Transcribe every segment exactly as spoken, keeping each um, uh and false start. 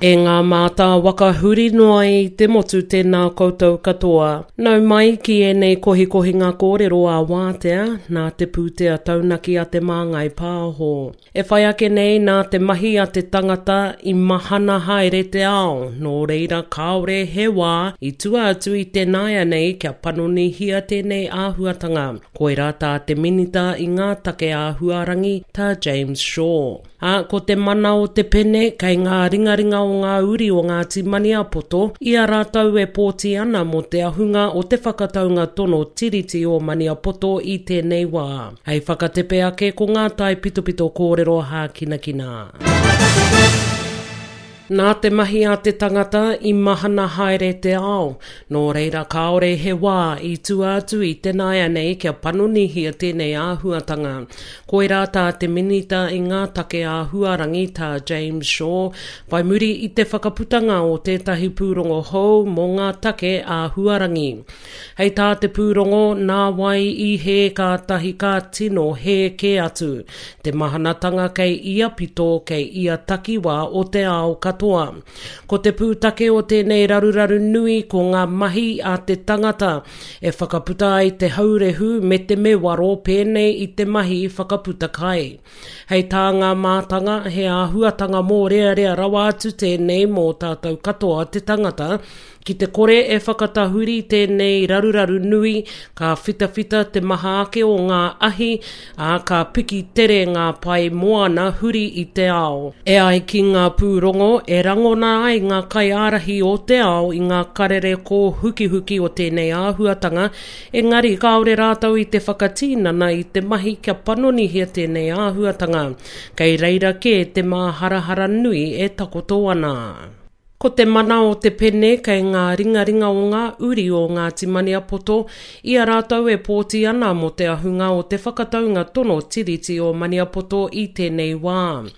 E ngā mātā waka huri noa i te motu tēnā koutou katoa. Nau mai ki e nei kohikohi ngā kōrero a wātea, nā te pūtea taunaki a te māngai pāho. E whai ake nei nā te mahi a te tangata i mahana haere te ao, nō reira kaore he wā i tua atu i te naia nei kia panoni hia tēnei āhuatanga. Koe rā tā te minita i ngā take āhuarangi tā James Shaw. A ko te mana o te pene kei ngā ringaringa o ngā uri o ngā timani apoto, ia rātau e pōti ana mo te ahunga o te whakataunga tono tiriti o mani apoto i tēnei wā. Hei whakatepe ake ko ngā tai pitopito kōrero hā kina kina. Nā te mahi a te tangata i mahana haere te ao, nō reira kaore he wā i tua atu i te naia nei kia panoni hia tēnei āhuatanga. Koe rā tā te minita i ngā take āhuarangi tā James Shaw, vai muri i te whakaputanga o tētahi pūrongo hou mō ngā take āhuarangi. Hei tā te pūrongo nā wai i he kā tahi kā tino he ke atu, te mahanatanga kei ia pito kei ia takiwa o te ao katoa. Ko te pūtake o tēnei raruraru nui ko ngā mahi a te tangata e whakaputa ai te haurehu me te mewaro pēnei i te mahi whakaputa kai. Hei tā ngā mātanga he āhuatanga mō rea rea rawa atu tēnei mō tātou katoa te tangata, ki te kore e whakatahuri tēnei raruraru nui, ka whitawhita te maha ake o ngā ahi, a ka piki tere ngā pai moana huri i te ao. E ai ki ngā pūrongo, e rangona ai ngā kai ārahi o te ao i ngā karere ko huki-huki o tēnei āhuatanga, engari kaore rātau i te whakatīnana i te mahi kia panoni hia tēnei āhuatanga, kei reira ke te māharahara nui e takoto ana. Ko te mana o te pene kei ngā ringaringa o ngā uri o ngā timani apoto, ia rātau e pōti ana mo te ahunga o te whakataunga tono tiriti o mani apoto i tēnei wā.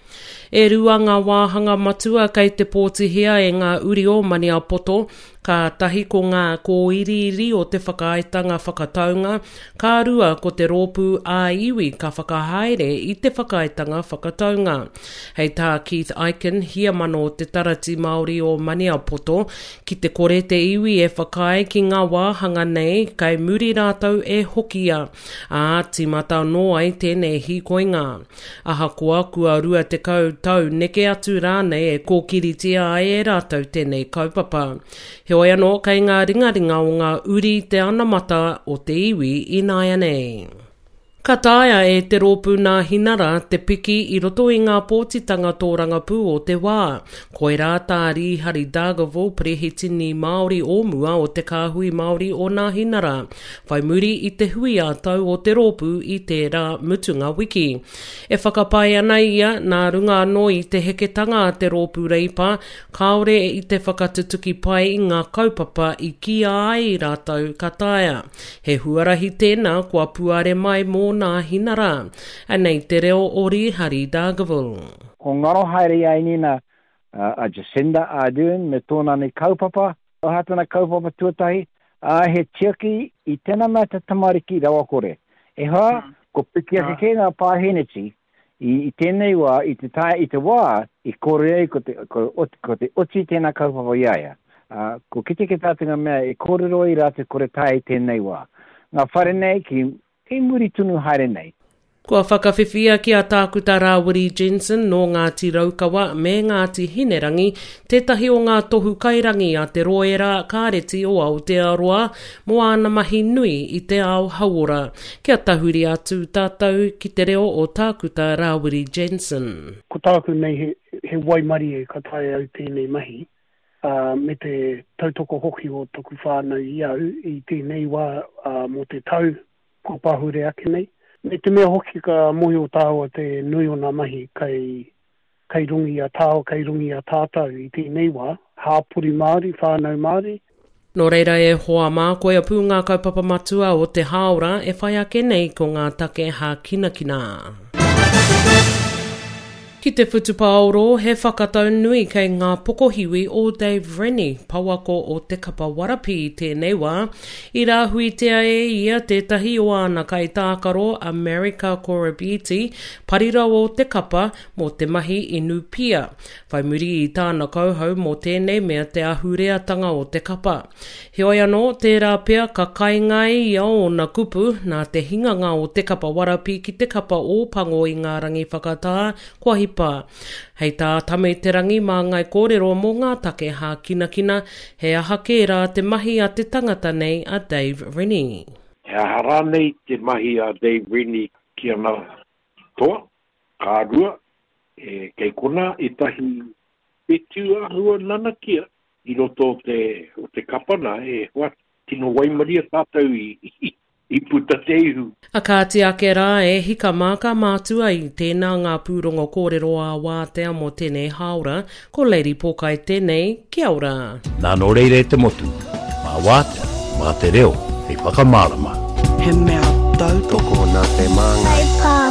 E rua ngā wāhanga matua kei te pōtihia e ngā uri o mani apoto, ka tahi ko ngā kōiriri o te whakaaetanga whakataunga, ka rua ko te rōpū a iwi ka whakahaere i te whakaaetanga whakataunga. Hei tā Keith Aiken, hia mano o te tarati Māori o mani apoto, ki te kore te iwi e whakae ki ngā wāhanga nei, kai muri rātau e hokia, a timata no ai tēnei hikoinga. Aha koa kua rua te kau tau neke atu rānei e kōkiritia ai e rātau tēnei kaupapa. He oi anō kei ngā ringaringa o ngā uri te anamata o te iwi i naia nei. Ka tāia e te rōpū nā hinara te piki i roto i ngā pōtitanga tō rangapū o te wā. Koe rā tā Rihari Dargaville Perehitini Māori ōmua o te kāhui Māori o nā hinara. Whai muri i te hui a tau o te rōpū i tērā mutunga wiki. E whakapai ana ia nā runga anō i te heketanga a te rōpū reipa, kaore i te whakatutuki pai i ngā kaupapa i kia ai rātau ka tāia. He huarahi tēnā kua puare mai mō nā hinara, anei te reo o Rihari Dargaville. Ko ngaro haere ai nina uh, a Jacinda Ardern me tōna ni kaupapa, o hatana kaupapa tuatahi, a he tiaki i tēnā mea te tamariki rawa kore. E hoa, mm. ko piki ake ke ngā pāheneti, i, i tēnei wā, i te tae i te wā, i kore ai ko te, ko, ko te oti tēnā kaupapa iaia. Uh, ko kite ke tātinga mea, e kore roi rā te kore tae i tēnei wā. Ngā whare nei ki Kei muri tunu haere nei. Kua whakawhiwhia ki a tākuta Rawiri Jensen no Ngāti Raukawa me Ngāti Hinerangi, tētahi o ngā tohu kairangi a te roera kāreti o Aotearoa, mo ana mahi nui i te ao hauora. Kia tahuri atu tātou ki te reo o tākuta Rawiri Jensen. Ko tāku nei he, he waimari e ka tae au tēnei mahi, uh, me te tautoko hoki o toku whānau i au i tēnei wā uh, mo te tau, ko pahure ake nei. Me te mea hoki ka mohi o tāua te nui o nā mahi kai, kai rungi a tāo, kai rungi a tātau i tēnei wā, hāpuri Māori, whānau Māori. Nō reira e hoa mā koe a pū ngā kaupapa matua o te haora e whai ake nei ko ngā take hā kina kina. Ki te whutupaoro, he whakatau nui kei ngā pokohiwi o Dave Rennie, pauako o Te Kapa Warapi i tēnei wā. I rāhuitea e ia tētahi o ana kai tākaro America Korobiti, parira o Te Kapa mō te mahi inu pia. Whai muri i tāna kauhau mō tēnei mea te ahureatanga o Te Kapa. Heoi anō, tērā pia ka kaingai ia o na kupu nā te hinganga o Te Kapa Warapi ki Te Kapa o Pango i ngā rangi whakatā kua hipa. Hei tā tame te rangi mā ngai kōrero mō ngā take hā kina kina, he aha kērā te mahi a te tangata nei a Dave Rennie. He ahara nei te mahi a Dave Rennie ki ana toa, kārua, e kei kona i tahi petu ahua nana kia. I roto te, o te kapana, e hoa tino waimaria tātou i, i, i puta te ihu. A kā te ake rā e hika māka mātua i tēnā ngā pūrongo kōrero a wātea mō tēnei haora, ko Lady Pokai tēnei, kia ora. Nā no reire te motu, mā wātea, mā te reo, hei whakamārama. He mea tautoko nā te māngai.